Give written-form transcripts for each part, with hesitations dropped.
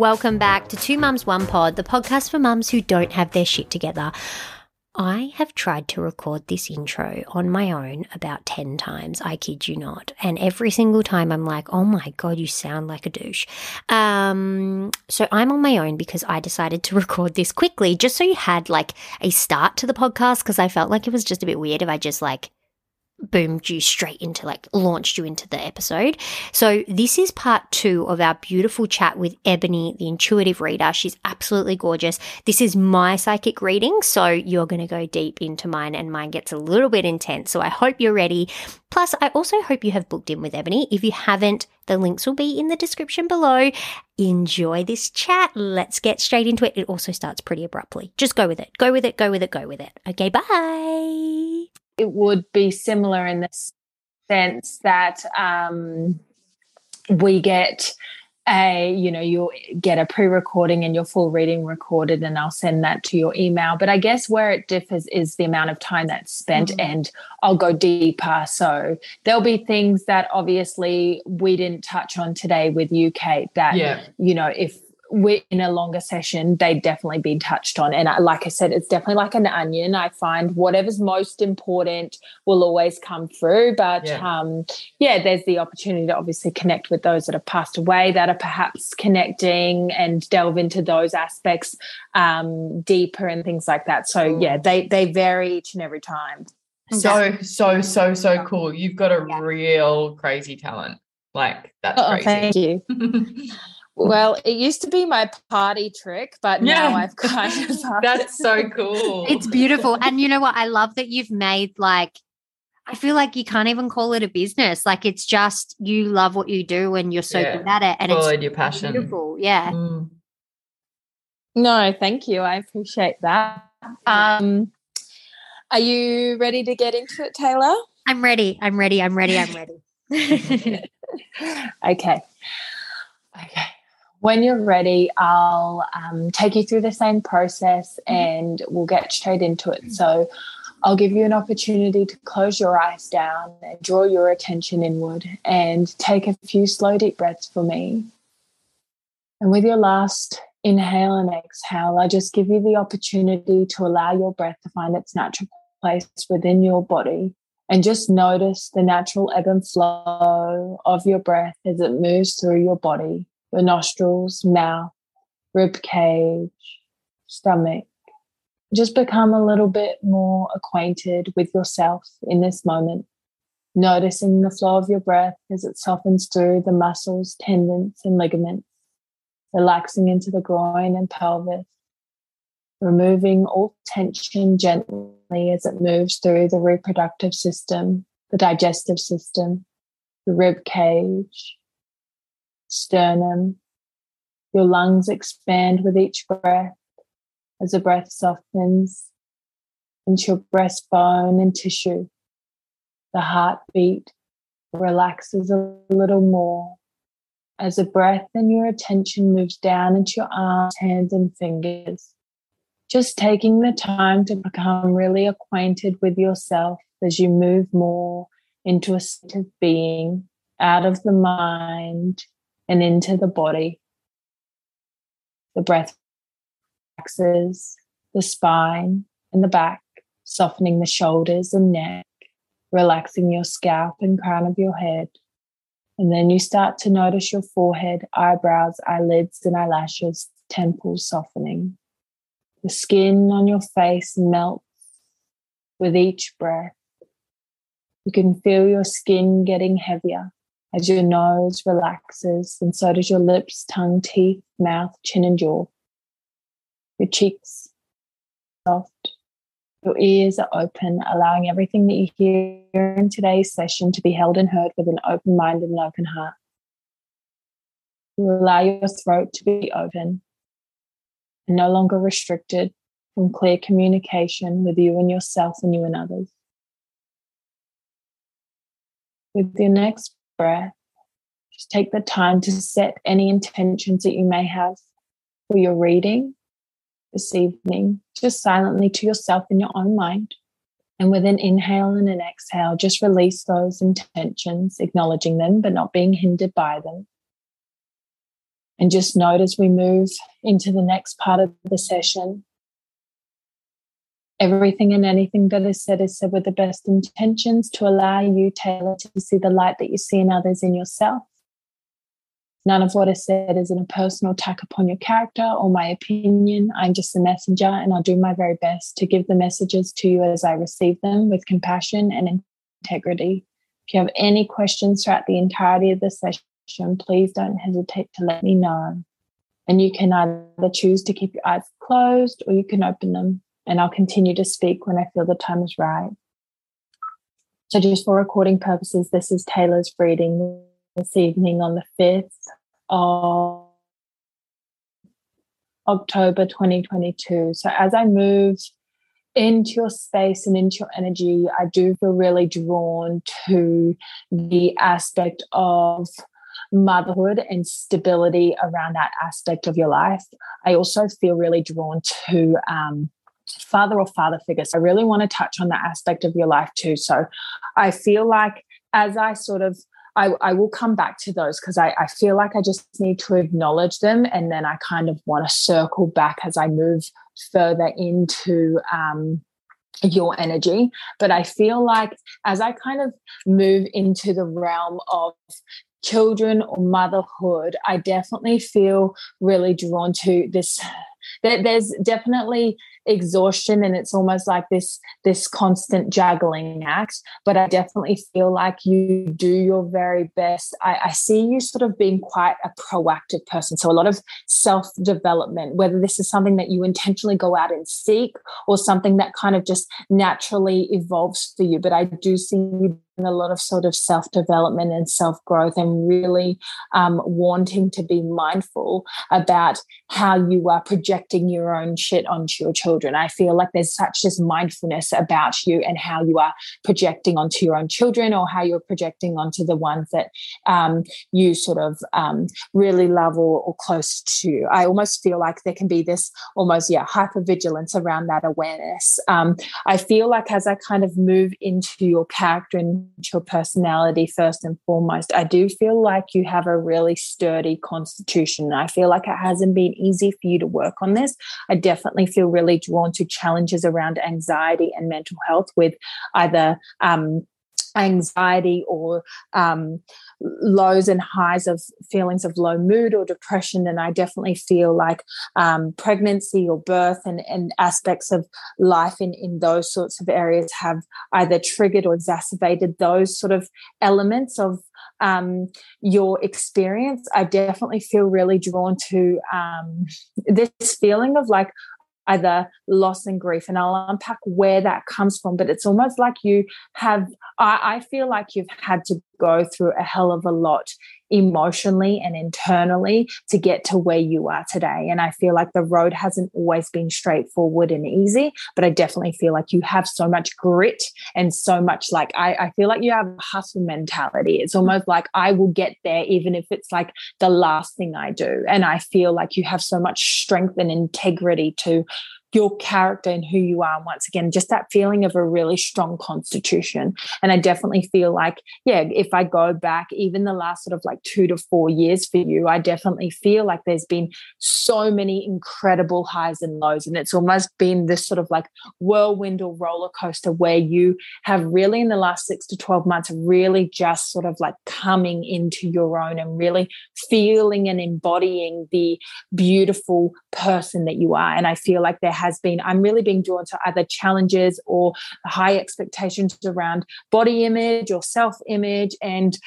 welcome back to Two Mums One Pod, the podcast for mums who don't have their shit together. I have tried to record this intro on my own about 10 times, I kid you not, and every single time I'm like, oh my God, you sound like a douche. So I'm on my own because I decided to record this quickly just so you had like a start to the podcast, because I felt like it was just a bit weird if I just like boomed you straight into, like, launched you into the episode. So this is part 2 of our beautiful chat with Ebony, the intuitive reader. She's absolutely gorgeous. This is my psychic reading, so you're going to go deep into mine, and mine gets a little bit intense. So I hope you're ready. Plus, I also hope you have booked in with Ebony. If you haven't, the links will be in the description below. Enjoy this chat. Let's get straight into it. It also starts pretty abruptly. Just go with it. Go with it. Go with it. Go with it. Okay, bye. It would be similar in the sense that we get you'll get a pre-recording and your full reading recorded, and I'll send that to your email. But I guess where it differs is the amount of time that's spent, and I'll go deeper. So there'll be things that obviously we didn't touch on today with you, Kate, that, if we're in a longer session, they'd definitely be touched on. And like I said, it's definitely like an onion. I find whatever's most important will always come through. But there's the opportunity to obviously connect with those that have passed away, that are perhaps connecting, and delve into those aspects deeper and things like that. So they vary each and every time. So cool. You've got a real crazy talent. Like, that's crazy. Thank you. Well, it used to be my party trick, but now I've kind of... That's so cool. It's beautiful. And you know what? I love that you've made, like, I feel like you can't even call it a business. Like, it's just you love what you do and you're so good at it. And it's your passion. Beautiful. Yeah. No, thank you. I appreciate that. Are you ready to get into it, Taylor? I'm ready. Okay. When you're ready, I'll take you through the same process and we'll get straight into it. So I'll give you an opportunity to close your eyes down and draw your attention inward and take a few slow, deep breaths for me. And with your last inhale and exhale, I just give you the opportunity to allow your breath to find its natural place within your body, and just notice the natural ebb and flow of your breath as it moves through your body. Your nostrils, mouth, rib cage, stomach. Just become a little bit more acquainted with yourself in this moment, noticing the flow of your breath as it softens through the muscles, tendons, and ligaments, relaxing into the groin and pelvis, removing all tension gently as it moves through the reproductive system, the digestive system, the rib cage, sternum. Your lungs expand with each breath as the breath softens into your breastbone and tissue. The heartbeat relaxes a little more as the breath and your attention moves down into your arms, hands, and fingers. Just taking the time to become really acquainted with yourself as you move more into a state of being, out of the mind and into the body. The breath relaxes the spine and the back, softening the shoulders and neck, relaxing your scalp and crown of your head. And then you start to notice your forehead, eyebrows, eyelids, and eyelashes, temples softening. The skin on your face melts with each breath. You can feel your skin getting heavier as your nose relaxes, and so does your lips, tongue, teeth, mouth, chin, and jaw. Your cheeks soft. Your ears are open, allowing everything that you hear in today's session to be held and heard with an open mind and an open heart. You allow your throat to be open and no longer restricted from clear communication with you and yourself and you and others. With your next breath, just take the time to set any intentions that you may have for your reading this evening, just silently to yourself in your own mind. And with an inhale and an exhale, just release those intentions, acknowledging them, but not being hindered by them. And just note as we move into the next part of the session, everything and anything that is said with the best intentions to allow you, Taylor, to see the light that you see in others in yourself. None of what is said is in a personal attack upon your character or my opinion. I'm just a messenger, and I'll do my very best to give the messages to you as I receive them with compassion and integrity. If you have any questions throughout the entirety of the session, please don't hesitate to let me know. And you can either choose to keep your eyes closed or you can open them, and I'll continue to speak when I feel the time is right. So just for recording purposes, this is Taylor's reading this evening on the 5th of October 2022. So as I move into your space and into your energy, I do feel really drawn to the aspect of motherhood and stability around that aspect of your life. I also feel really drawn to father or father figures. I really want to touch on that aspect of your life too. So I feel like as I sort of I will come back to those because I feel like I just need to acknowledge them, and then I kind of want to circle back as I move further into your energy. But I feel like as I kind of move into the realm of children or motherhood, I definitely feel really drawn to this. There's definitely exhaustion, and it's almost like this constant juggling act, but I definitely feel like you do your very best. I see you sort of being quite a proactive person, so a lot of self-development, whether this is something that you intentionally go out and seek or something that kind of just naturally evolves for you, but I do see you a lot of sort of self-development and self-growth, and really wanting to be mindful about how you are projecting your own shit onto your children. I feel like there's such this mindfulness about you and how you are projecting onto your own children, or how you're projecting onto the ones that you sort of really love or close to. I almost feel like there can be this almost, hypervigilance around that awareness. I feel like as I kind of move into your character and your personality first and foremost, I do feel like you have a really sturdy constitution. I feel like it hasn't been easy for you to work on this. I definitely feel really drawn to challenges around anxiety and mental health, with either anxiety or lows and highs of feelings of low mood or depression. And I definitely feel like pregnancy or birth and aspects of life in those sorts of areas have either triggered or exacerbated those sort of elements of your experience. I definitely feel really drawn to this feeling of like either loss and grief, and I'll unpack where that comes from, but it's almost like you have, I feel like you've had to go through a hell of a lot emotionally and internally to get to where you are today. And I feel like the road hasn't always been straightforward and easy, but I definitely feel like you have so much grit and so much like, I feel like you have a hustle mentality. It's almost like I will get there even if it's like the last thing I do. And I feel like you have so much strength and integrity to your character and who you are. Once again, just that feeling of a really strong constitution. And I definitely feel like, if I go back even the last sort of like 2 to 4 years for you, I definitely feel like there's been so many incredible highs and lows. And it's almost been this sort of like whirlwind or roller coaster where you have really in the last 6 to 12 months really just sort of like coming into your own and really feeling and embodying the beautiful person that you are. And I feel like I'm really being drawn to either challenges or high expectations around body image or self-image, and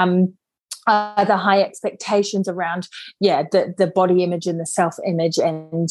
the high expectations around, the body image and the self-image, and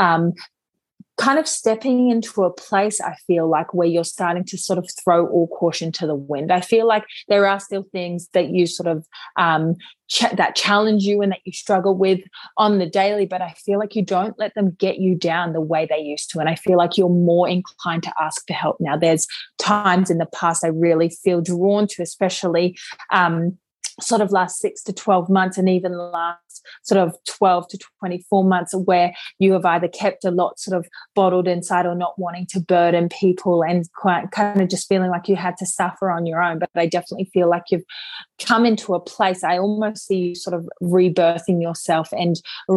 kind of stepping into a place, I feel like, where you're starting to sort of throw all caution to the wind. I feel like there are still things that you sort of that challenge you and that you struggle with on the daily, but I feel like you don't let them get you down the way they used to. And I feel like you're more inclined to ask for help now. There's times in the past I really feel drawn to, especially sort of last 6 to 12 months and even the last sort of 12 to 24 months where you have either kept a lot sort of bottled inside or not wanting to burden people and kind of just feeling like you had to suffer on your own. But I definitely feel like you've come into a place, I almost see you sort of rebirthing yourself and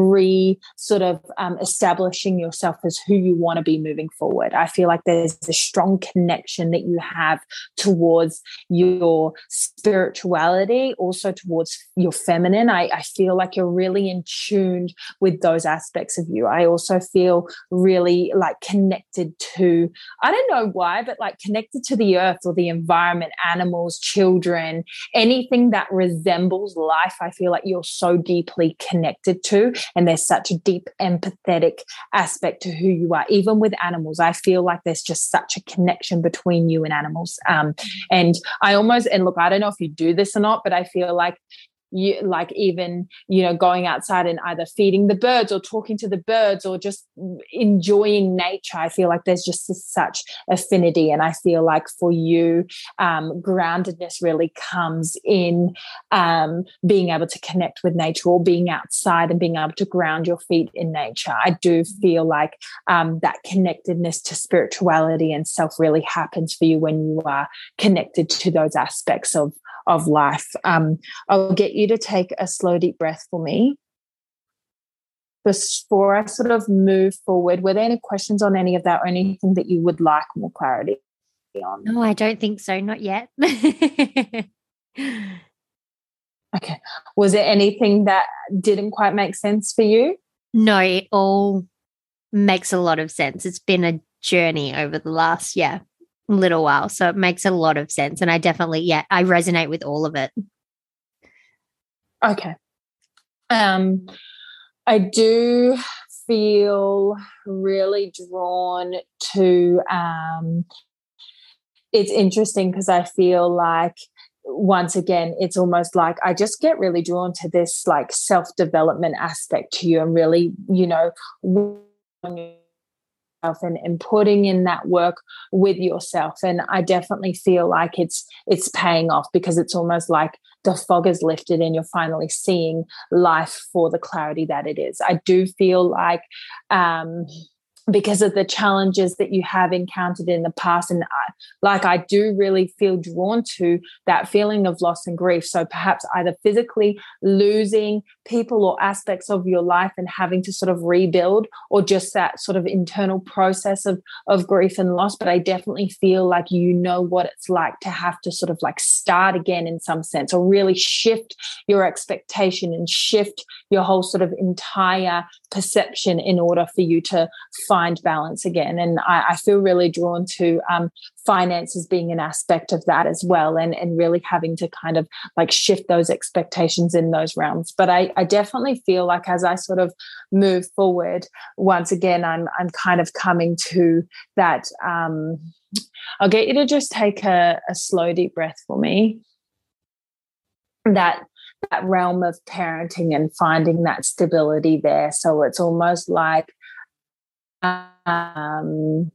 establishing yourself as who you want to be moving forward. I feel like there's a strong connection that you have towards your spirituality, also towards your feminine. I feel like you're really in tune with those aspects of you. I also feel really like connected to, I don't know why, but like connected to the earth or the environment, animals, children, anything that resembles life. I feel like you're so deeply connected to, and there's such a deep empathetic aspect to who you are. Even with animals, I feel like there's just such a connection between you and animals. And look, I don't know if you do this or not, but I feel like you, like, even, you know, going outside and either feeding the birds or talking to the birds or just enjoying nature, I feel like there's just such affinity. And I feel like for you, groundedness really comes in being able to connect with nature, or being outside and being able to ground your feet in nature. I do feel like that connectedness to spirituality and self really happens for you when you are connected to those aspects of life. I'll get you to take a slow, deep breath for me. Before I sort of move forward, were there any questions on any of that, or anything that you would like more clarity on? No, I don't think so. Not yet. Okay. Was there anything that didn't quite make sense for you? No, it all makes a lot of sense. It's been a journey over the last, little while. So it makes a lot of sense. And I definitely, I resonate with all of it. Okay. I do feel really drawn to, it's interesting because I feel like, once again, it's almost like I just get really drawn to this like self-development aspect to you, and really, you know, and putting in that work with yourself. And I definitely feel like it's paying off, because it's almost like the fog is lifted and you're finally seeing life for the clarity that it is. I do feel like because of the challenges that you have encountered in the past, and I do really feel drawn to that feeling of loss and grief. So perhaps either physically losing people or aspects of your life and having to sort of rebuild, or just that sort of internal process of grief and loss. But I definitely feel like you know what it's like to have to sort of like start again in some sense, or really shift your expectation and shift your whole sort of entire perception in order for you to find balance again. And I feel really drawn to finances being an aspect of that as well, and really having to kind of like shift those expectations in those realms. But I definitely feel like as I sort of move forward, once again, I'm kind of coming to that. I'll get you to just take a slow, deep breath for me. That realm of parenting and finding that stability there. So it's almost like I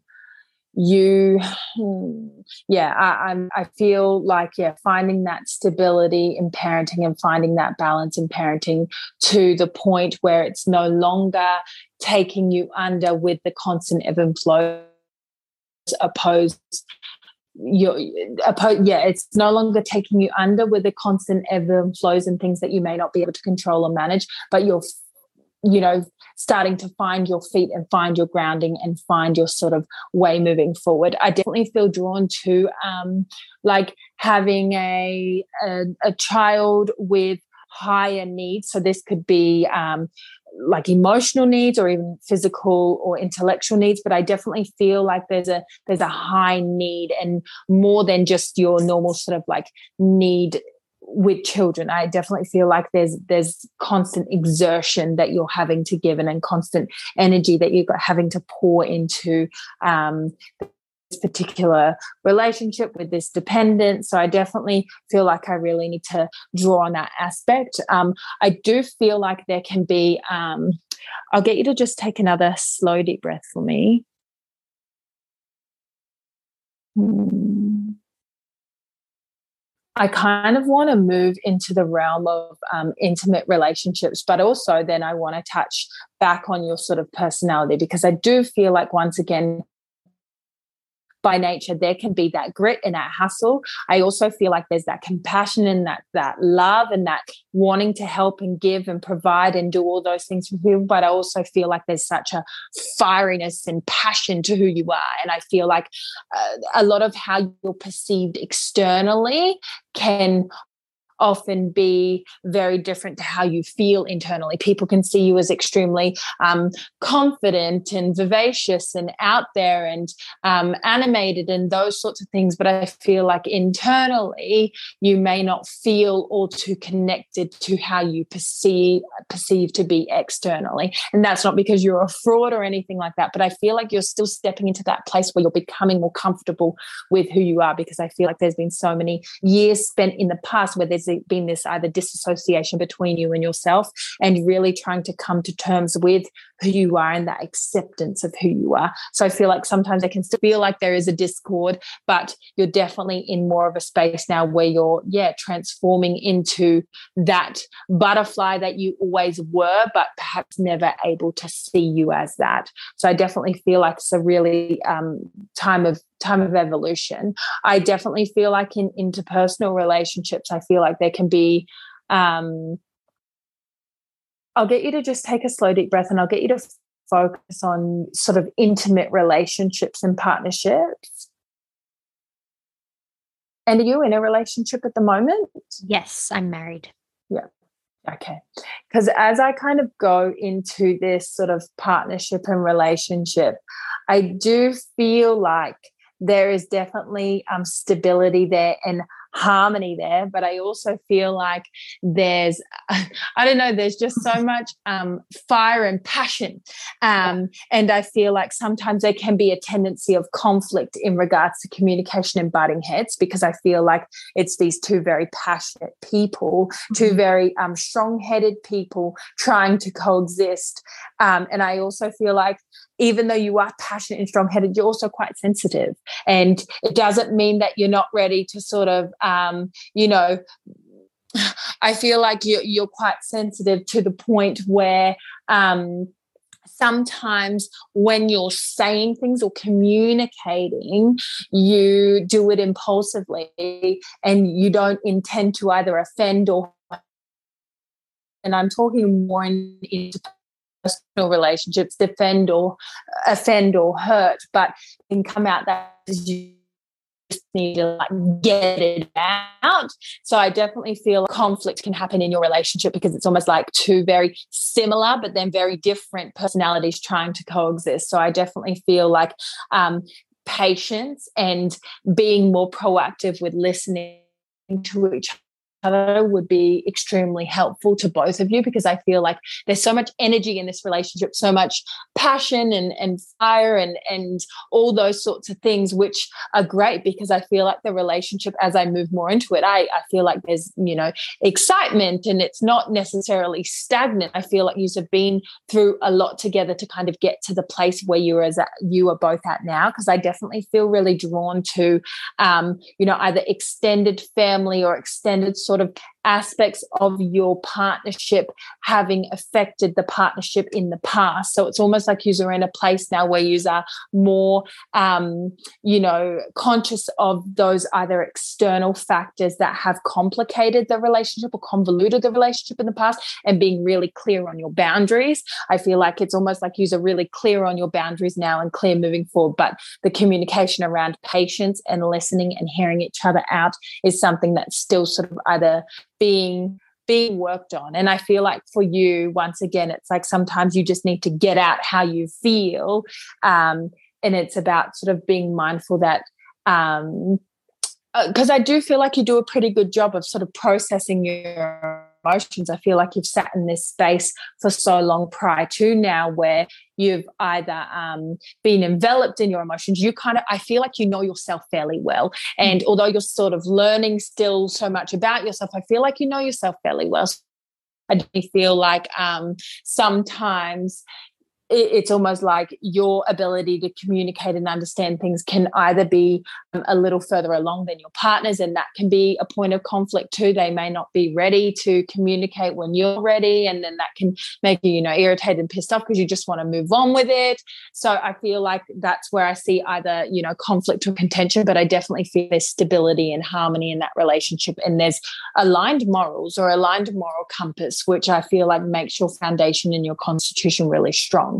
feel like, finding that stability in parenting and finding that balance in parenting to the point where it's no longer taking you under with the constant ebb and flow it's no longer taking you under with the constant ebb and flows and things that you may not be able to control or manage, but you're, you know, starting to find your feet and find your grounding and find your sort of way moving forward. I definitely feel drawn to like having a child with higher needs. So this could be like emotional needs or even physical or intellectual needs, but I definitely feel like there's a high need, and more than just your normal sort of like need with children. I definitely feel like there's constant exertion that you're having to give, and constant energy that you're having to pour into this particular relationship with this dependent. So I definitely feel like I really need to draw on that aspect. I do feel like there can be, I'll get you to just take another slow, deep breath for me. I kind of want to move into the realm of intimate relationships, but also then I want to touch back on your sort of personality, because I do feel like, once again, by nature, there can be that grit and that hustle. I also feel like there's that compassion and that love and that wanting to help and give and provide and do all those things for people. But I also feel like there's such a fieriness and passion to who you are. And I feel like a lot of how you're perceived externally can often be very different to how you feel internally. People can see you as extremely confident and vivacious and out there and animated and those sorts of things. But I feel like internally you may not feel all too connected to how you perceive to be externally. And that's not because you're a fraud or anything like that, but I feel like you're still stepping into that place where you're becoming more comfortable with who you are, because I feel like there's been so many years spent in the past where there's been this either disassociation between you and yourself, and really trying to come to terms with who you are and that acceptance of who you are. So I feel like sometimes I can still feel like there is a discord, but you're definitely in more of a space now where you're, transforming into that butterfly that you always were, but perhaps never able to see you as that. So I definitely feel like it's a really time of evolution. I definitely feel like in interpersonal relationships, I feel like there can be I'll get you to just take a slow, deep breath, and I'll get you to focus on sort of intimate relationships and partnerships. And are you in a relationship at the moment? Yes, I'm married. Yeah. Okay. Because as I kind of go into this sort of partnership and relationship, I do feel like there is definitely stability there and harmony there, but I also feel like there's there's just so much fire and passion, and I feel like sometimes there can be a tendency of conflict in regards to communication and butting heads, because I feel like it's these two very passionate people, two very strong-headed people trying to coexist, and I also feel like even though you are passionate and strong-headed, you're also quite sensitive. And it doesn't mean that you're not ready to sort of, I feel like you're quite sensitive to the point where sometimes when you're saying things or communicating, you do it impulsively and you don't intend to either offend or, and I'm talking more into personal relationships, defend or offend or hurt, but can come out that you just need to get it out. So I definitely feel conflict can happen in your relationship because it's almost like two very similar but then very different personalities trying to coexist. So I definitely feel like patience and being more proactive with listening to each other would be extremely helpful to both of you, because I feel like there's so much energy in this relationship, so much passion and fire and all those sorts of things, which are great, because I feel like the relationship, as I move more into it, I feel like there's, excitement and it's not necessarily stagnant. I feel like you have been through a lot together to kind of get to the place where you are both at now, because I definitely feel really drawn to, either extended family or extended sort of aspects of your partnership having affected the partnership in the past. So it's almost like you're in a place now where you are more, conscious of those either external factors that have complicated the relationship or convoluted the relationship in the past, and being really clear on your boundaries. I feel like it's almost like you're really clear on your boundaries now and clear moving forward. But the communication around patience and listening and hearing each other out is something that's still sort of either being worked on. And I feel like for you, once again, it's like sometimes you just need to get out how you feel. And it's about sort of being mindful that, because I do feel like you do a pretty good job of sort of processing your emotions. I feel like you've sat in this space for so long prior to now where you've either been enveloped in your emotions. I feel like you know yourself fairly well. And although you're sort of learning still so much about yourself, I feel like you know yourself fairly well. So I do feel like sometimes it's almost like your ability to communicate and understand things can either be a little further along than your partner's, and that can be a point of conflict too. They may not be ready to communicate when you're ready, and then that can make you, irritated and pissed off because you just want to move on with it. So I feel like that's where I see either, conflict or contention, but I definitely feel there's stability and harmony in that relationship, and there's aligned morals or aligned moral compass, which I feel like makes your foundation and your constitution really strong.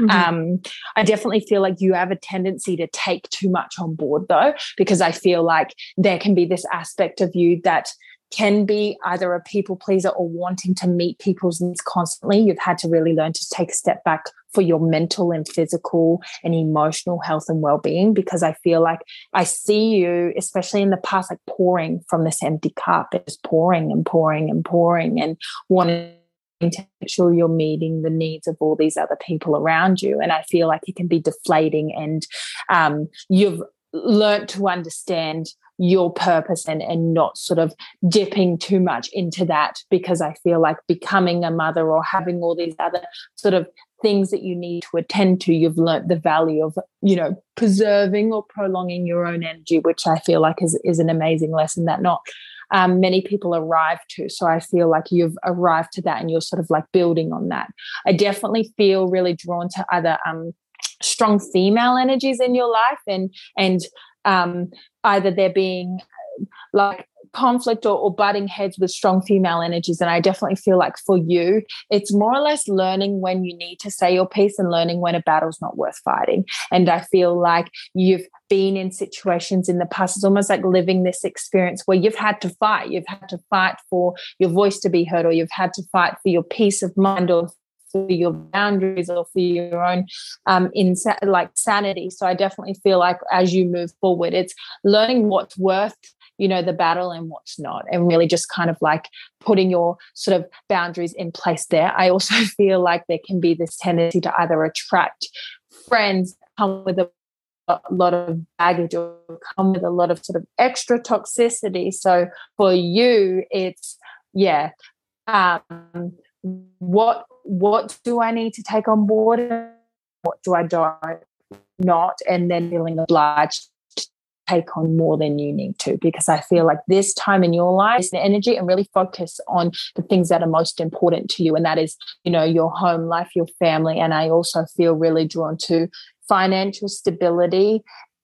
I definitely feel like you have a tendency to take too much on board, though, because I feel like there can be this aspect of you that can be either a people pleaser or wanting to meet people's needs constantly. You've had to really learn to take a step back for your mental and physical and emotional health and well-being, because I feel like I see you, especially in the past, like pouring from this empty cup. It's pouring and pouring and pouring and wanting to make sure you're meeting the needs of all these other people around you. And I feel like it can be deflating, and you've learned to understand your purpose and not sort of dipping too much into that, because I feel like becoming a mother or having all these other sort of things that you need to attend to, you've learnt the value of, preserving or prolonging your own energy, which I feel like is an amazing lesson that not many people arrive to. So I feel like you've arrived to that and you're sort of like building on that. I definitely feel really drawn to other strong female energies in your life, and either there being like conflict or butting heads with strong female energies. And I definitely feel like for you, it's more or less learning when you need to say your piece and learning when a battle's not worth fighting. And I feel like you've been in situations in the past, it's almost like living this experience where you've had to fight. You've had to fight for your voice to be heard, or you've had to fight for your peace of mind, or for your boundaries, or for your own sanity. So I definitely feel like as you move forward, it's learning what's worth the battle and what's not, and really just kind of like putting your sort of boundaries in place there. I also feel like there can be this tendency to either attract friends that come with a lot of baggage or come with a lot of sort of extra toxicity. So for you, it's what do I need to take on board, and what do I not, and then feeling obliged to take on more than you need to, because I feel like this time in your life, the energy, and really focus on the things that are most important to you, and that is, your home life, your family. And I also feel really drawn to financial stability.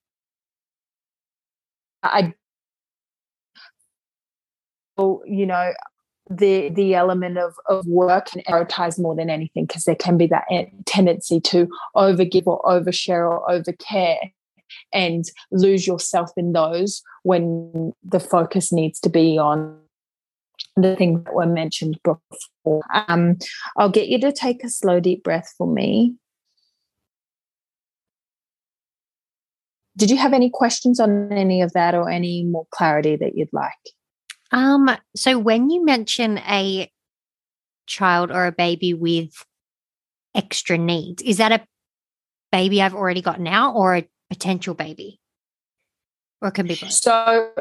The element of work and prioritize more than anything, because there can be that tendency to overgive or overshare or overcare and lose yourself in those, when the focus needs to be on the things that were mentioned before. I'll get you to take a slow, deep breath for me. Did you have any questions on any of that, or any more clarity that you'd like? So when you mention a child or a baby with extra needs, is that a baby I've already got now, or a potential baby? Or it can be both? So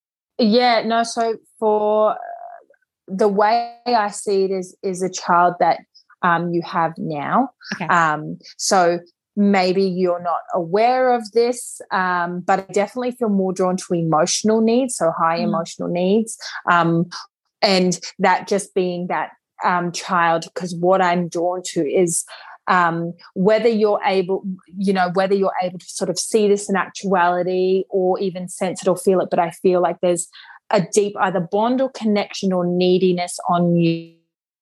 for the way I see it is a child that you have now. Okay. So maybe you're not aware of this, but I definitely feel more drawn to emotional needs, so high emotional needs, and that just being that child, because what I'm drawn to is whether you're able to sort of see this in actuality, or even sense it or feel it, but I feel like there's a deep either bond or connection or neediness on you.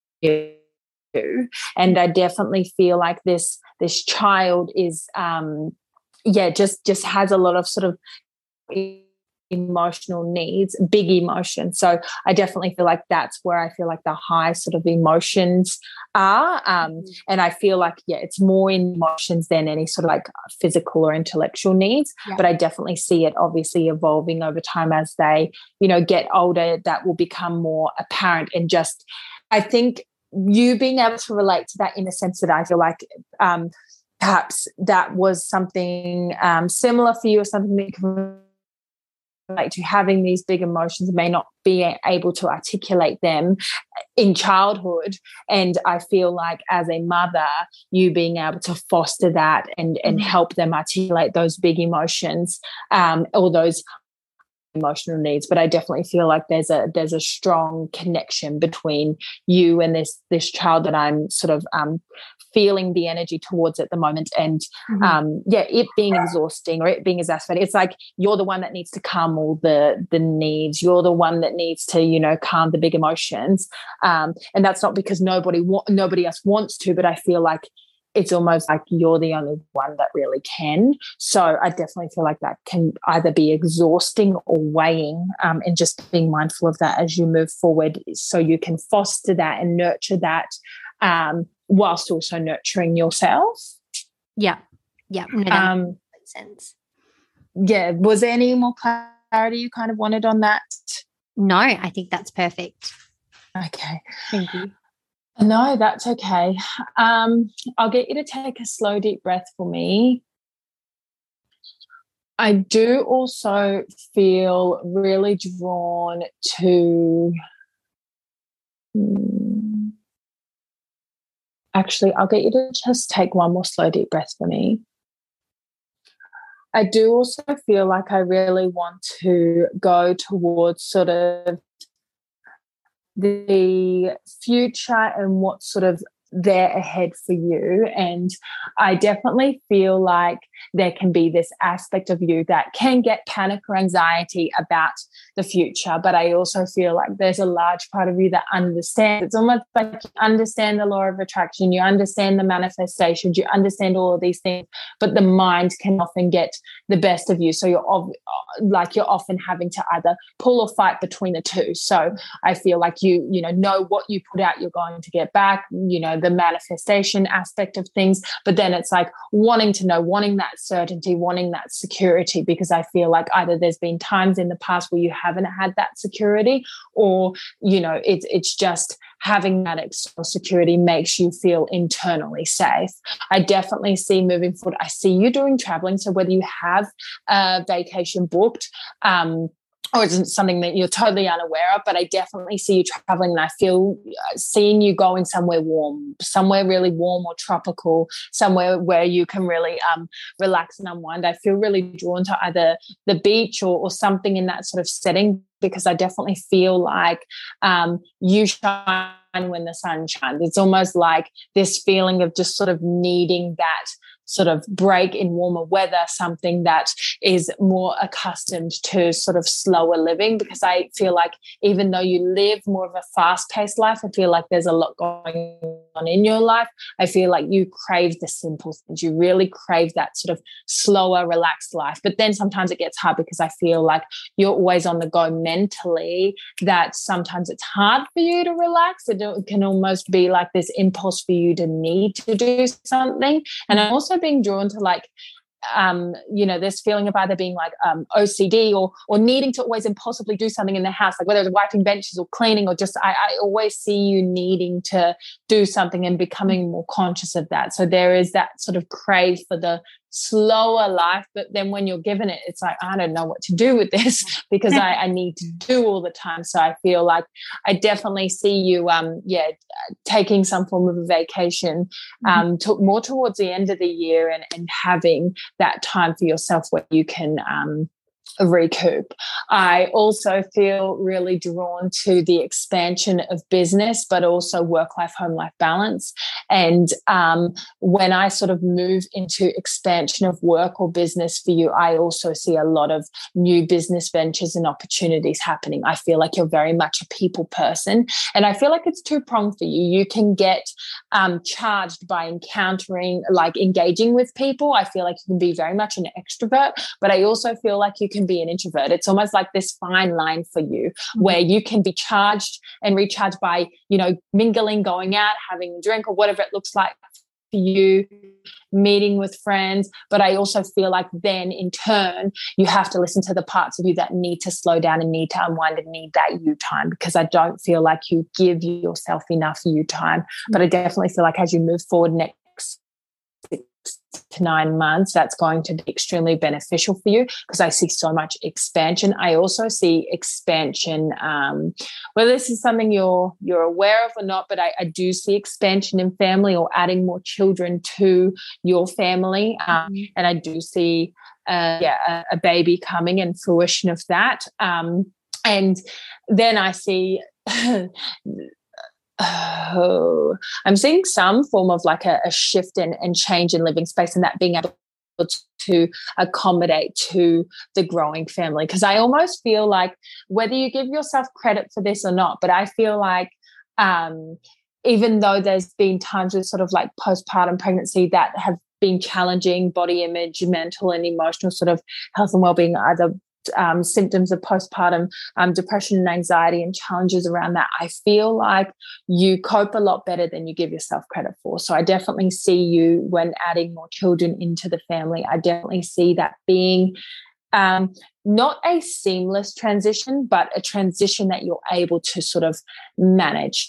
And I definitely feel like this child is just has a lot of sort of emotional needs, big emotions. So I definitely feel like that's where I feel like the high sort of emotions are. And I feel like, it's more in emotions than any sort of like physical or intellectual needs. Yeah. But I definitely see it obviously evolving over time as they, get older. That will become more apparent. And just, I think you being able to relate to that in a sense that I feel like perhaps that was something similar for you, or something that you can relate to, having these big emotions, may not be able to articulate them in childhood. And I feel like as a mother, you being able to foster that and help them articulate those big emotions, or those emotional needs. But I definitely feel like there's a strong connection between you and this child that I'm sort of feeling the energy towards at the moment. And it being exhausting or it being exasperating, it's like you're the one that needs to calm all the needs. You're the one that needs to, calm the big emotions. And that's not because nobody else wants to, but I feel like it's almost like you're the only one that really can. So I definitely feel like that can either be exhausting or weighing, and just being mindful of that as you move forward, so you can foster that and nurture that, whilst also nurturing yourself. Yeah. No, that makes sense. Yeah. Was there any more clarity you kind of wanted on that? No, I think that's perfect. Okay. Thank you. No, that's okay. I'll get you to take a slow, deep breath for me. I do also feel really drawn to... Actually, I'll get you to just take one more slow, deep breath for me. I do also feel like I really want to go towards sort of the future and what's sort of there ahead for you. And I definitely feel like there can be this aspect of you that can get panic or anxiety about the future, but I also feel like there's a large part of you that understands. It's almost like you understand the law of attraction, you understand the manifestations, you understand all of these things, but the mind can often get the best of you. So you're often having to either pull or fight between the two. So I feel like you know what you put out, you're going to get back, the manifestation aspect of things, but then it's like wanting to know, wanting that certainty, wanting that security, because I feel like either there's been times in the past where you haven't had that security, or it's just having that external security makes you feel internally safe. I definitely see moving forward, I see you doing traveling. So whether you have a vacation booked, or it's something that you're totally unaware of, but I definitely see you traveling, and I feel seeing you going somewhere warm, somewhere really warm or tropical, somewhere where you can really relax and unwind. I feel really drawn to either the beach or something in that sort of setting, because I definitely feel like you shine when the sun shines. It's almost like this feeling of just sort of needing that sort of break in warmer weather, something that is more accustomed to sort of slower living, because I feel like even though you live more of a fast-paced life, I feel like there's a lot going on in your life. I feel like you crave the simple things. You really crave that sort of slower, relaxed life. But then sometimes it gets hard, because I feel like you're always on the go mentally, that sometimes it's hard for you to relax. It can almost be like this impulse for you to need to do something. And I'm also being drawn to like this feeling of either being like OCD or needing to always impulsively do something in the house, like whether it's wiping benches or cleaning, or just I always see you needing to do something and becoming more conscious of that. So there is that sort of crave for the slower life, but then when you're given it, it's like, I don't know what to do with this, because I need to do all the time. So I feel like I definitely see you taking some form of a vacation more towards the end of the year, and having that time for yourself where you can recoup. I also feel really drawn to the expansion of business, but also work-life, home-life balance. And when I sort of move into expansion of work or business for you, I also see a lot of new business ventures and opportunities happening. I feel like you're very much a people person, and I feel like it's two-pronged for you. You can get charged by engaging with people. I feel like you can be very much an extrovert, but I also feel like you can be an introvert. It's almost like this fine line for you, where you can be charged and recharged by, mingling, going out, having a drink, or whatever it looks like for you, meeting with friends. But I also feel like then in turn, you have to listen to the parts of you that need to slow down and need to unwind and need that you time, because I don't feel like you give yourself enough you time. But I definitely feel like as you move forward next 6 to 9 months, that's going to be extremely beneficial for you because I see so much expansion. I also see expansion, whether this is something you're aware of or not, but I do see expansion in family or adding more children to your family. And I do see a baby coming and fruition of that. And then I see I'm seeing some form of like a shift and change in living space, and that being able to accommodate to the growing family. Because I almost feel like, whether you give yourself credit for this or not, but I feel like even though there's been times with sort of like postpartum pregnancy that have been challenging, body image, mental and emotional sort of health and well-being, either symptoms of postpartum depression and anxiety and challenges around that, I feel like you cope a lot better than you give yourself credit for. So I definitely see you, when adding more children into the family, I definitely see that being not a seamless transition, but a transition that you're able to sort of manage.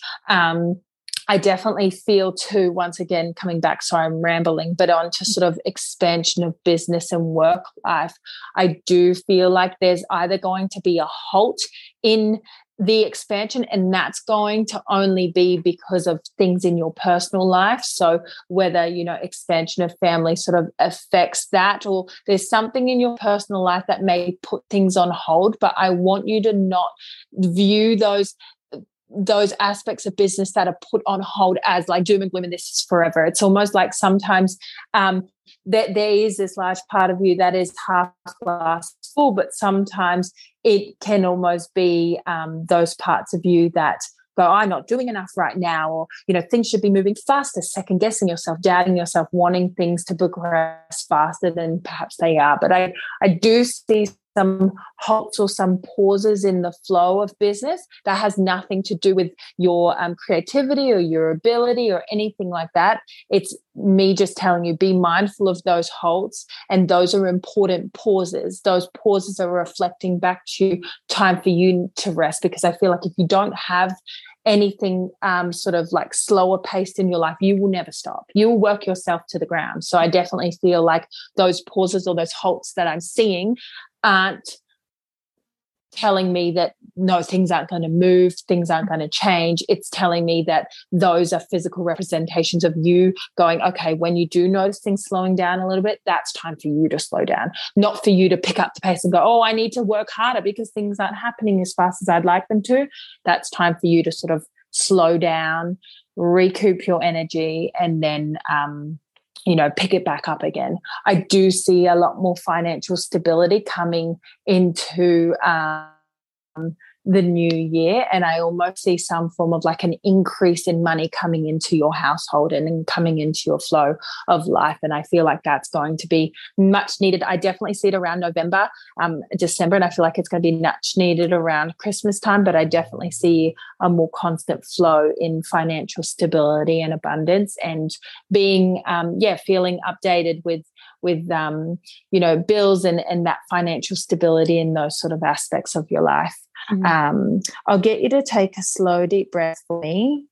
I definitely feel too, once again, coming back, sorry, I'm rambling, but on to sort of expansion of business and work life, I do feel like there's either going to be a halt in the expansion, and that's going to only be because of things in your personal life. So whether, expansion of family sort of affects that, or there's something in your personal life that may put things on hold, but I want you to not view those aspects of business that are put on hold as like doom and gloom and this is forever. It's almost like sometimes that there is this large part of you that is half glass full, but sometimes it can almost be those parts of you that go, I'm not doing enough right now, or things should be moving faster, second guessing yourself, doubting yourself, wanting things to progress faster than perhaps they are. But I do see some halts or some pauses in the flow of business that has nothing to do with your creativity or your ability or anything like that. It's me just telling you, be mindful of those halts, and those are important pauses. Those pauses are reflecting back to you, time for you to rest, because I feel like if you don't have anything sort of like slower paced in your life, you will never stop. You will work yourself to the ground. So I definitely feel like those pauses or those halts that I'm seeing aren't telling me that no, things aren't going to move, things aren't going to change. It's telling me that those are physical representations of you going, okay, when you do notice things slowing down a little bit, that's time for you to slow down, not for you to pick up the pace and go, oh, I need to work harder because things aren't happening as fast as I'd like them to. That's time for you to sort slow down, recoup your energy, and then pick it back up again. I do see a lot more financial stability coming into the new year, and I almost see some form of like an increase in money coming into your household and coming into your flow of life. And I feel like that's going to be much needed. I definitely see it around November, December, and I feel like it's going to be much needed around Christmas time, but I definitely see a more constant flow in financial stability and abundance, and being feeling updated with bills and that financial stability and those sort of aspects of your life. I'll get you to take a slow, deep breath for me.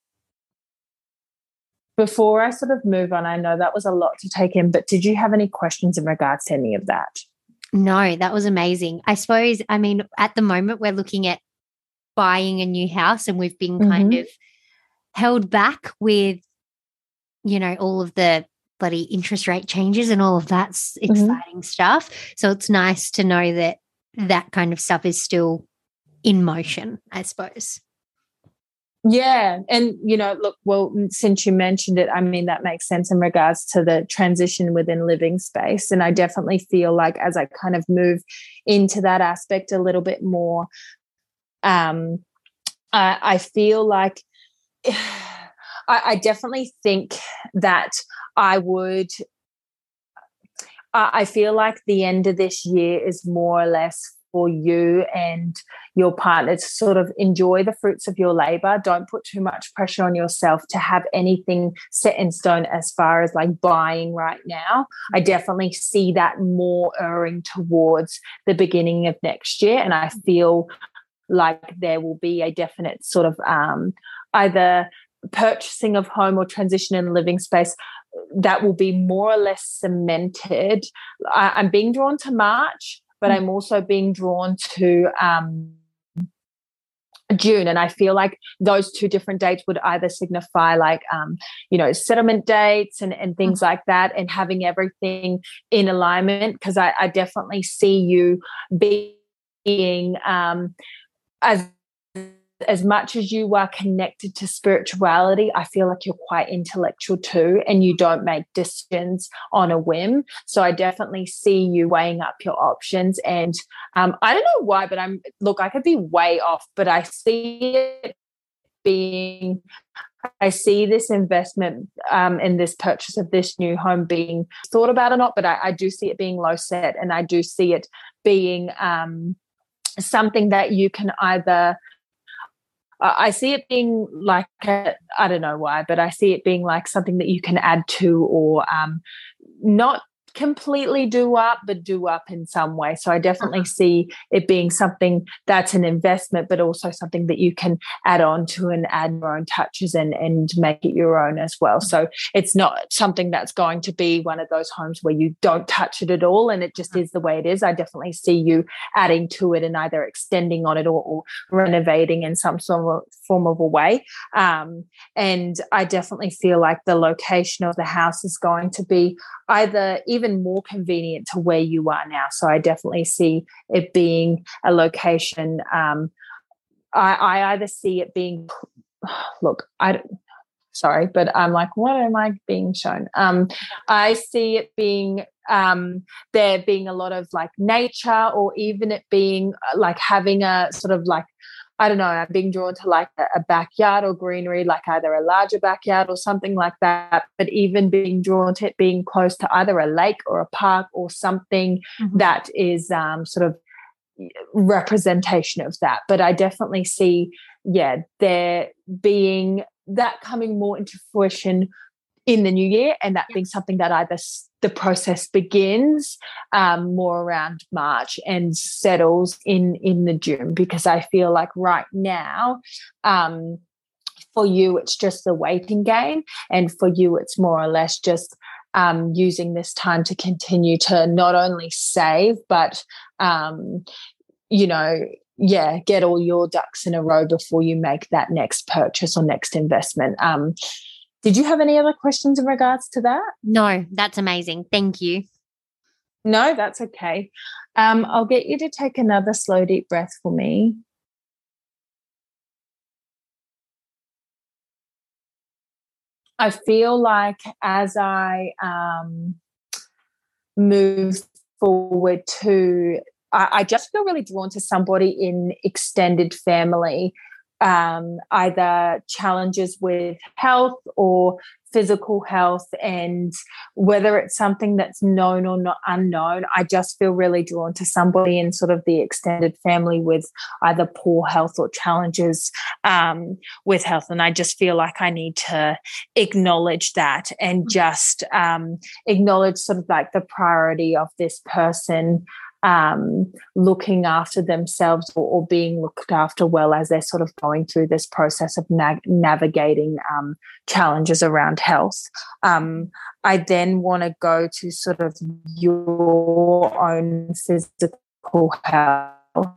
Before I sort of move on, I know that was a lot to take in, but did you have any questions in regards to any of that? No, that was amazing. I suppose, at the moment we're looking at buying a new house, and we've been kind of held back with, all of the bloody interest rate changes and all of that's exciting stuff. So it's nice to know that that kind of stuff is still in motion, I suppose. Yeah. And, look, well, since you mentioned it, that makes sense in regards to the transition within living space. And I definitely feel like as I kind of move into that aspect a little bit more, I feel like I definitely think that I feel like the end of this year is more or less for you and your partner to sort of enjoy the fruits of your labor. Don't put too much pressure on yourself to have anything set in stone as far as like buying right now. I definitely see that more erring towards the beginning of next year. And I feel like there will be a definite sort of either purchasing of home or transition in living space that will be more or less cemented. I'm being drawn to March, but I'm also being drawn to June. And I feel like those two different dates would either signify like, settlement dates and things like that, and having everything in alignment. Because I definitely see you being as much as you are connected to spirituality, I feel like you're quite intellectual too, and you don't make decisions on a whim. So I definitely see you weighing up your options. And I don't know why, but I could be way off, but I see this investment in this purchase of this new home being thought about or not, but I do see it being low set, and I do see it being something that you can either I see it being like I don't know why, but I see it being like something that you can add to, or not completely do up, but do up in some way. So I definitely see it being something that's an investment, but also something that you can add on to and add your own touches and make it your own as well. So it's not something that's going to be one of those homes where you don't touch it at all and it just is the way it is. I definitely see you adding to it and either extending on it or renovating in some form of a way. And I definitely feel like the location of the house is going to be either even more convenient to where you are now. So I definitely see it being a location. I either see it being, sorry, but I'm like, what am I being shown? I see it being there being a lot of like nature, or even it being like having a sort of like, I don't know, I'm being drawn to like a backyard or greenery, like either a larger backyard or something like that, but even being drawn to it being close to either a lake or a park or something that is sort of representation of that. But I definitely see, there being that coming more into fruition in the new year, and that being something that either the process begins more around March and settles in the June, because I feel like right now for you it's just the waiting game, and for you it's more or less just using this time to continue to not only save but get all your ducks in a row before you make that next purchase or next investment. Did you have any other questions in regards to that? No, that's amazing. Thank you. No, that's okay. I'll get you to take another slow, deep breath for me. I feel like as I move forward I just feel really drawn to somebody in extended family, either challenges with health or physical health, and whether it's something that's known or not unknown, I just feel really drawn to somebody in sort of the extended family with either poor health or challenges with health. And I just feel like I need to acknowledge that and just acknowledge sort of like the priority of this person looking after themselves or being looked after well as they're sort of going through this process of navigating challenges around health. I then want to go to sort of your own physical health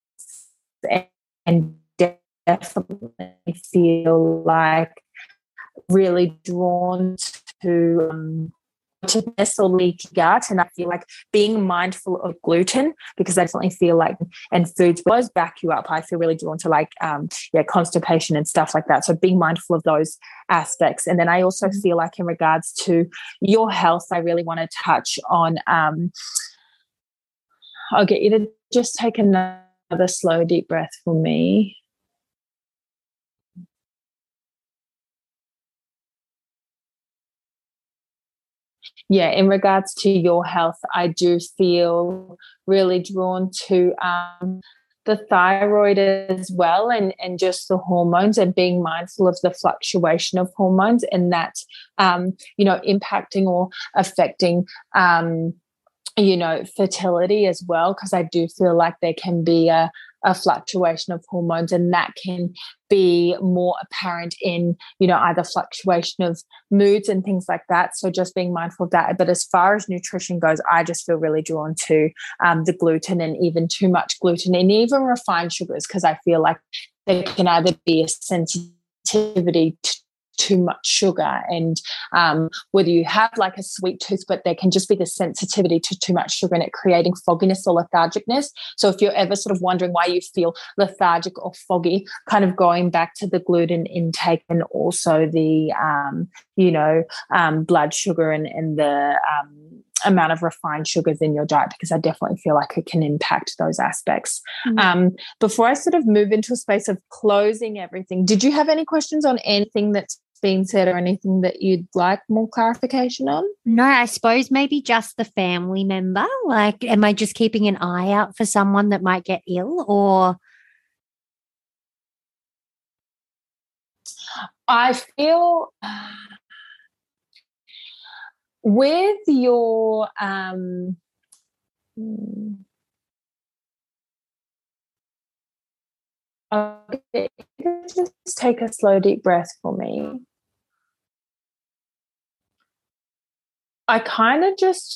and definitely feel like really drawn to this or leaky gut, and I feel like being mindful of gluten, because I definitely feel like, and foods does back you up. I feel really drawn to like constipation and stuff like that. So being mindful of those aspects. And then I also feel like in regards to your health, I really want to touch on I'll get you to just take another slow deep breath for me. Yeah, in regards to your health, I do feel really drawn to the thyroid as well, and just the hormones, and being mindful of the fluctuation of hormones, and that, impacting or affecting, fertility as well, because I do feel like there can be a a fluctuation of hormones, and that can be more apparent in, either fluctuation of moods and things like that. So just being mindful of that. But as far as nutrition goes, I just feel really drawn to the gluten, and even too much gluten, and even refined sugars, because I feel like there can either be a sensitivity to too much sugar, and whether you have like a sweet tooth, but there can just be the sensitivity to too much sugar and it creating fogginess or lethargicness. So if you're ever sort of wondering why you feel lethargic or foggy, kind of going back to the gluten intake, and also the blood sugar and the amount of refined sugars in your diet, because I definitely feel like it can impact those aspects. Before I sort of move into a space of closing everything, did you have any questions on anything that's been said, or anything that you'd like more clarification on? No, I suppose maybe just the family member. Like, am I just keeping an eye out for someone that might get ill, or? I feel with your okay, just take a slow deep breath for me. I kind of just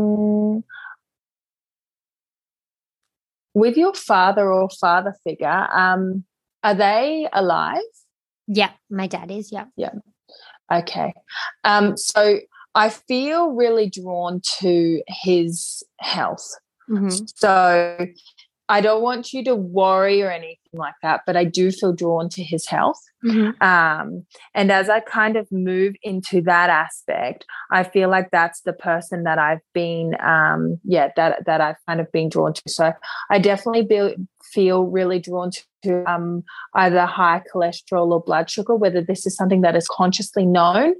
with your father or father figure, are they alive? Yeah, my dad is. Yeah. Okay. So I feel really drawn to his health. So I don't want you to worry or anything like that, but I do feel drawn to his health. And as I kind of move into that aspect, I feel like that's the person that I've been, that I've kind of been drawn to. So I definitely feel really drawn to either high cholesterol or blood sugar, whether this is something that is consciously known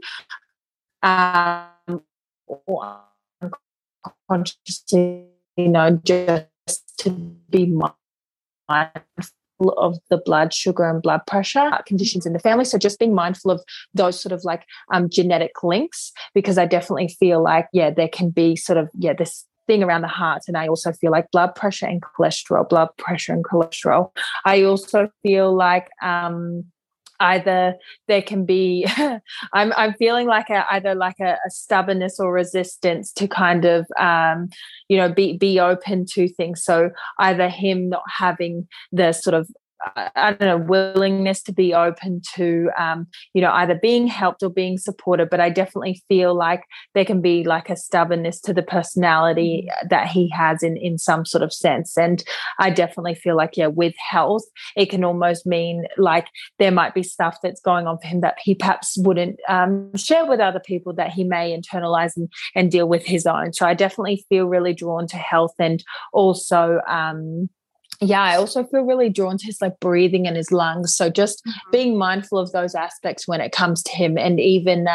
or unconsciously, just to be mindful of the blood sugar and blood pressure conditions in the family. So just being mindful of those sort of like genetic links, because I definitely feel like, there can be sort of, this thing around the heart. And I also feel like blood pressure and cholesterol. I also feel like either there can be I'm feeling like either like a stubbornness or resistance to kind of be open to things. So either him not having the sort of willingness to be open to, either being helped or being supported. But I definitely feel like there can be like a stubbornness to the personality that he has in some sort of sense. And I definitely feel like, with health, it can almost mean like there might be stuff that's going on for him that he perhaps wouldn't share with other people, that he may internalize and deal with his own. So I definitely feel really drawn to health, and also I also feel really drawn to his like breathing and his lungs. So just being mindful of those aspects when it comes to him. And even,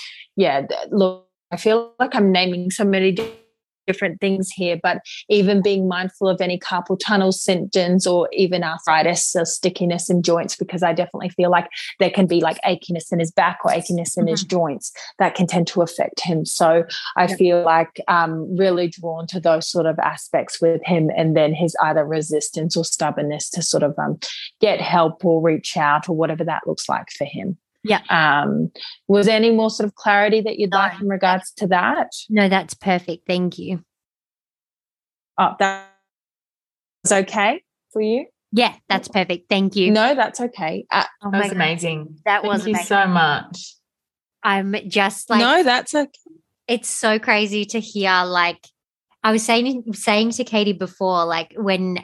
look, I feel like I'm naming so many different things here, but even being mindful of any carpal tunnel symptoms, or even arthritis or stickiness in joints, because I definitely feel like there can be like achiness in his back or achiness in his joints that can tend to affect him. So I feel like really drawn to those sort of aspects with him, and then his either resistance or stubbornness to sort of get help or reach out, or whatever that looks like for him. Was there any more sort of clarity that you'd like in regards to that? No, that's perfect. Thank you. Oh, that was okay for you? Yeah, that's perfect. Thank you. No, that's okay. That was amazing. Thank you so much. I'm just like, no, that's okay. It's so crazy to hear. Like I was saying to Katie before, like when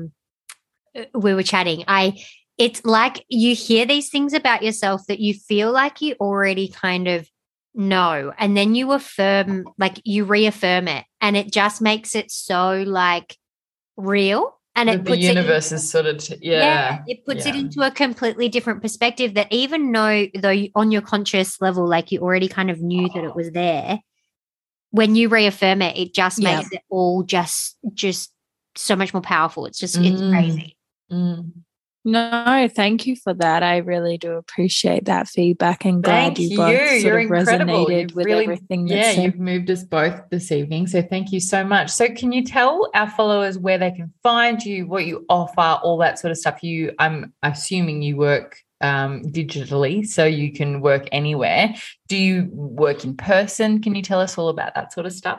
we were chatting, it's like you hear these things about yourself that you feel like you already kind of know, and then you reaffirm it, and it just makes it so like real, and it puts the universe is sort of it puts it into a completely different perspective, that even though on your conscious level, like you already kind of knew that it was there, when you reaffirm it, it just makes it all just so much more powerful. It's just it's crazy. No, thank you for that. I really do appreciate that feedback, and glad Thank you you. both sort You're of incredible. resonated You've with really, everything yeah, that's said. you've moved us both this evening. So thank you so much. So can you tell our followers where they can find you, what you offer, all that sort of stuff? I'm assuming you work digitally, so you can work anywhere. Do you work in person? Can you tell us all about that sort of stuff?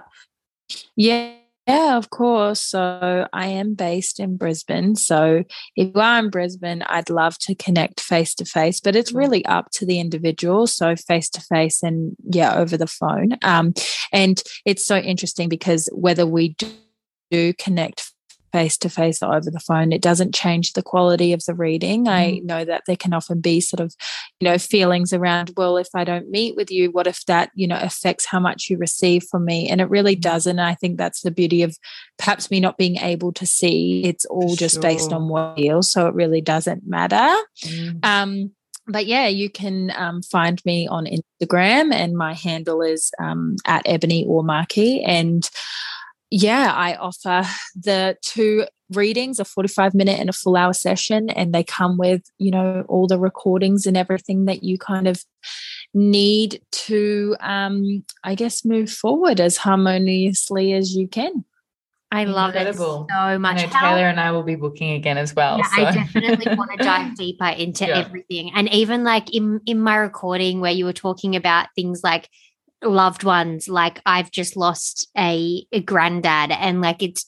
Yeah, of course. So I am based in Brisbane. So if you are in Brisbane, I'd love to connect face to face, but it's really up to the individual. So face to face and over the phone. And it's so interesting because whether we do connect face to face or over the phone, it doesn't change the quality of the reading. I know that there can often be sort of, feelings around, well, if I don't meet with you, what if that, affects how much you receive from me? And it really doesn't. I think that's the beauty of perhaps me not being able to see. It's all just based on what I feel. So it really doesn't matter. But yeah, you can find me on Instagram, and my handle is at Ebony or Marquis. And I offer the 2 readings, a 45-minute and a full hour session, and they come with, all the recordings and everything that you kind of need to, move forward as harmoniously as you can. I love it so much. I know Taylor and I will be booking again as well. Yeah, so. I definitely want to dive deeper into everything. And even like in my recording where you were talking about things like loved ones, like I've just lost a granddad, and like it's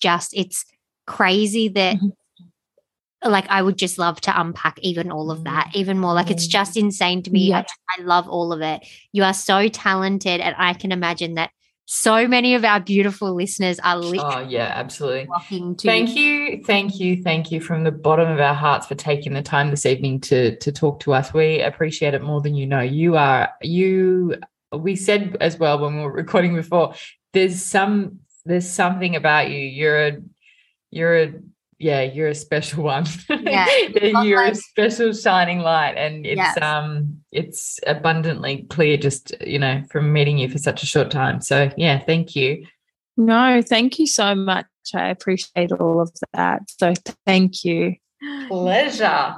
crazy that like I would just love to unpack even all of that even more. Like it's just insane to me. I love all of it. You are so talented, and I can imagine that so many of our beautiful listeners are absolutely. Thank you from the bottom of our hearts for taking the time this evening to talk to us. We appreciate it more than you know. We said as well when we were recording before, there's something about you. You're a special one. You're a special shining light, and it's abundantly clear just from meeting you for such a short time. So thank you. No, thank you so much. I appreciate all of that. So thank you. Pleasure.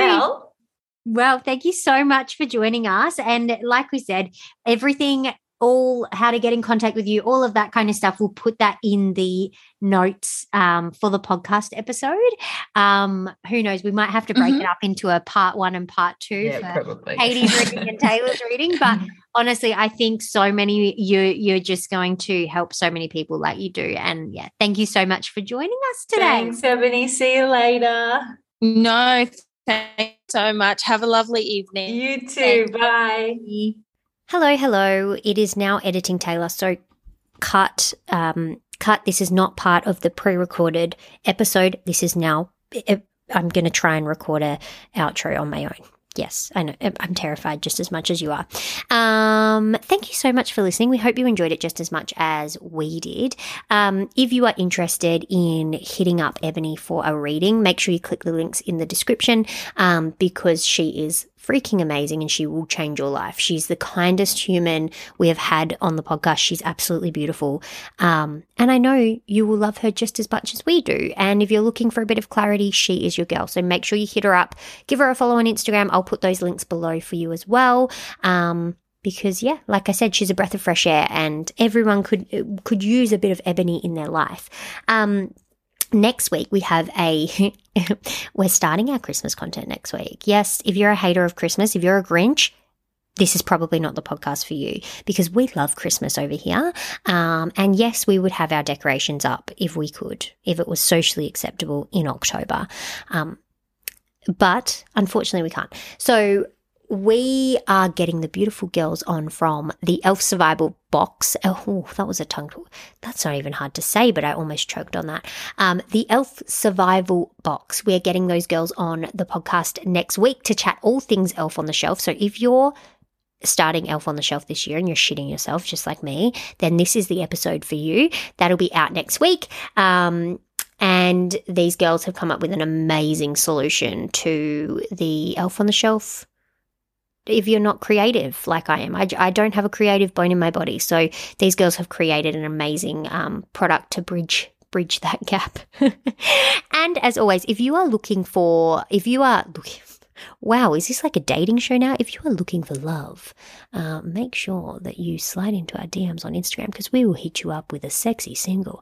Well, thank you so much for joining us. And like we said, everything, how to get in contact with you, all of that kind of stuff, we'll put that in the notes for the podcast episode. Who knows? We might have to break it up into a part 1 and part 2 for probably. Katie's reading and Taylor's reading. But honestly, I think so many you're just going to help so many people like you do. And thank you so much for joining us today. Thanks, Ebony. See you later. No, thanks so much. Have a lovely evening. You too. Bye. Hello. It is now editing Taylor. So cut. This is not part of the pre-recorded episode. This is now, I'm going to try and record a outro on my own. Yes, I know. I'm terrified just as much as you are. Thank you so much for listening. We hope you enjoyed it just as much as we did. If you are interested in hitting up Ebony for a reading, make sure you click the links in the description because she is freaking amazing and she will change your life. She's the kindest human we have had on the podcast. She's absolutely beautiful. And I know you will love her just as much as we do. And if you're looking for a bit of clarity, she is your girl. So make sure you hit her up, give her a follow on Instagram. I'll put those links below for you as well. Because like I said, she's a breath of fresh air and everyone could use a bit of Ebony in their life. Next week, we have we're starting our Christmas content next week. Yes, if you're a hater of Christmas, if you're a Grinch, this is probably not the podcast for you because we love Christmas over here. And yes, we would have our decorations up if we could, if it was socially acceptable in October. But unfortunately, we can't. So we are getting the beautiful girls on from the Elf Survival Box. Oh, that was a tongue. That's not even hard to say, but I almost choked on that. The Elf Survival Box. We're getting those girls on the podcast next week to chat all things Elf on the Shelf. So if you're starting Elf on the Shelf this year and you're shitting yourself just like me, then this is the episode for you. That'll be out next week. And these girls have come up with an amazing solution to the Elf on the Shelf. If you're not creative like I am, I don't have a creative bone in my body. So these girls have created an amazing product to bridge bridge that gap. And as always, if you are looking, wow, is this like a dating show now? If you are looking for love, make sure that you slide into our DMs on Instagram because we will hit you up with a sexy single.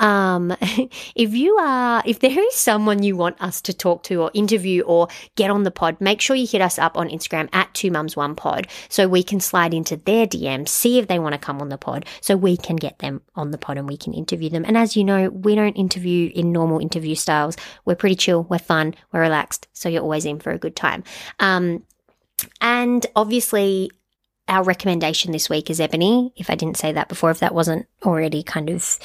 If there is someone you want us to talk to or interview or get on the pod, make sure you hit us up on Instagram at 2mums1pod so we can slide into their DMs, see if they want to come on the pod so we can get them on the pod and we can interview them. And as you know, we don't interview in normal interview styles. We're pretty chill, we're fun, we're relaxed, so you're always in for a good time. And obviously our recommendation this week is Ebony, if I didn't say that before, if that wasn't already kind of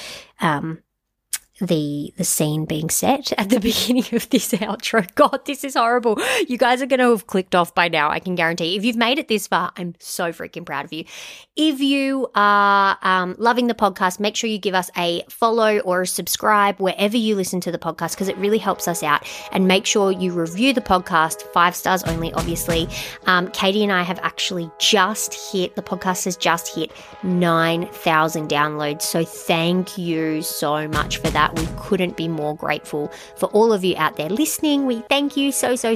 the scene being set at the beginning of this outro. God, this is horrible. You guys are going to have clicked off by now, I can guarantee. If you've made it this far, I'm so freaking proud of you. If you are loving the podcast, make sure you give us a follow or a subscribe wherever you listen to the podcast because it really helps us out. And make sure you review the podcast, 5 stars only, obviously. Katie and I have actually the podcast has just hit 9,000 downloads. So thank you so much for that. We couldn't be more grateful for all of you out there listening. We thank you so much.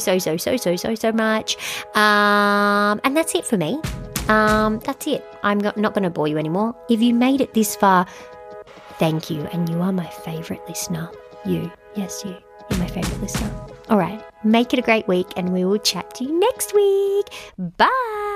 And that's it for me. That's it. I'm not going to bore you anymore. If you made it this far, thank you. And you are my favorite listener. You. Yes, you. You're my favorite listener. All right. Make it a great week and we will chat to you next week. Bye.